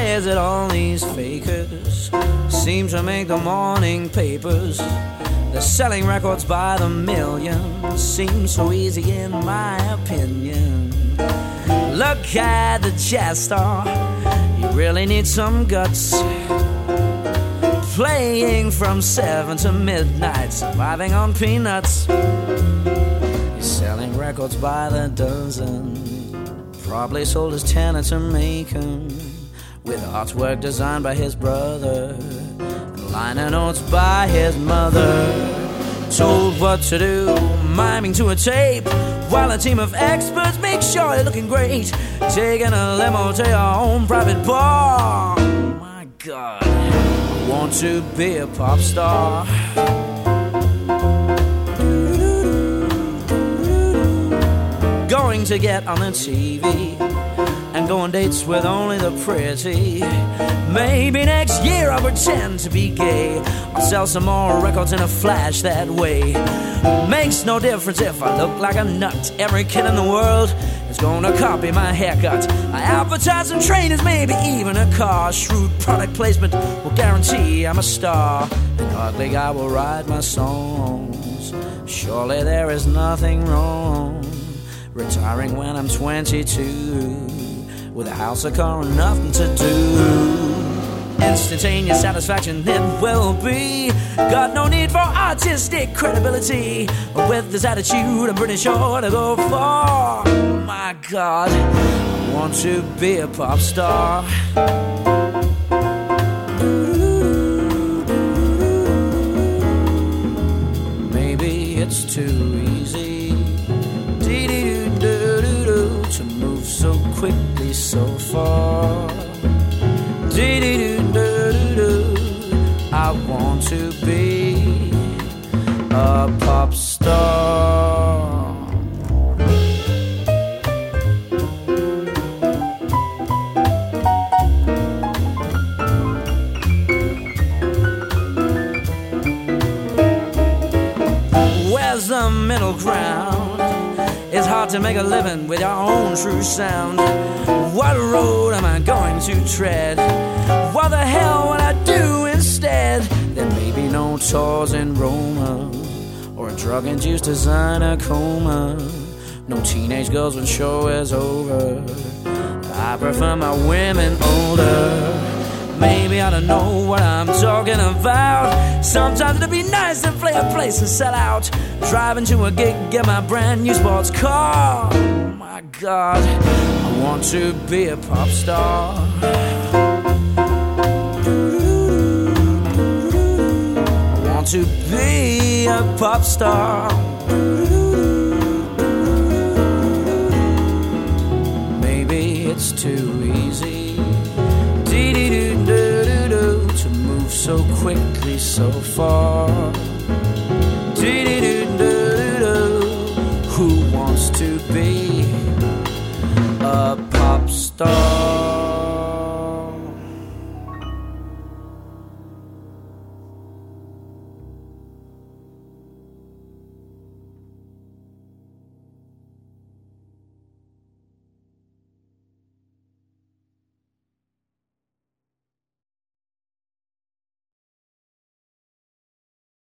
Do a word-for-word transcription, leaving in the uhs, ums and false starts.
is it all these fakers seem to make the morning papers? They're selling records by the million. Seems so easy in my opinion. Look at the jazz star, you really need some guts. Playing from seven to midnight, surviving on peanuts. He's selling records by the dozen. Probably sold his tenant to Macon, with artwork designed by his brother and liner notes by his mother. Told what to do, miming to a tape, while a team of experts make sure you're looking great. Taking a limo to your own private bar. My God, I want to be a pop star. Going to get on the T V and go on dates with only the pretty. Maybe next year I'll pretend to be gay. I'll sell some more records in a flash that way. Makes no difference if I look like a nut. Every kid in the world is gonna copy my haircut. I advertise some trainers, maybe even a car. Shrewd product placement will guarantee I'm a star. An ugly guy will write my songs. Surely there is nothing wrong retiring when I'm twenty-two, with a house, a car, and nothing to do. Instantaneous satisfaction it will be. Got no need for artistic credibility. With this attitude I'm pretty sure to go far. My God, I want to be a pop star. Maybe it's too easy to move so quickly so far. Do-do-do-do-do-do. I want to be a pop star. Where's the middle ground? It's hard to make a living with your own true sound. What road am I going to tread? What the hell will I do instead? There may be no tours in Roma, or a drug-induced designer coma. No teenage girls when show is over. I prefer my women older. Maybe I don't know what I'm talking about. Sometimes it'd be nice to play a place and sell out. Driving to a gig, get my brand new sports car. My God, I want to be a pop star. I want to be a pop star. Maybe it's too easy to move so quickly so far.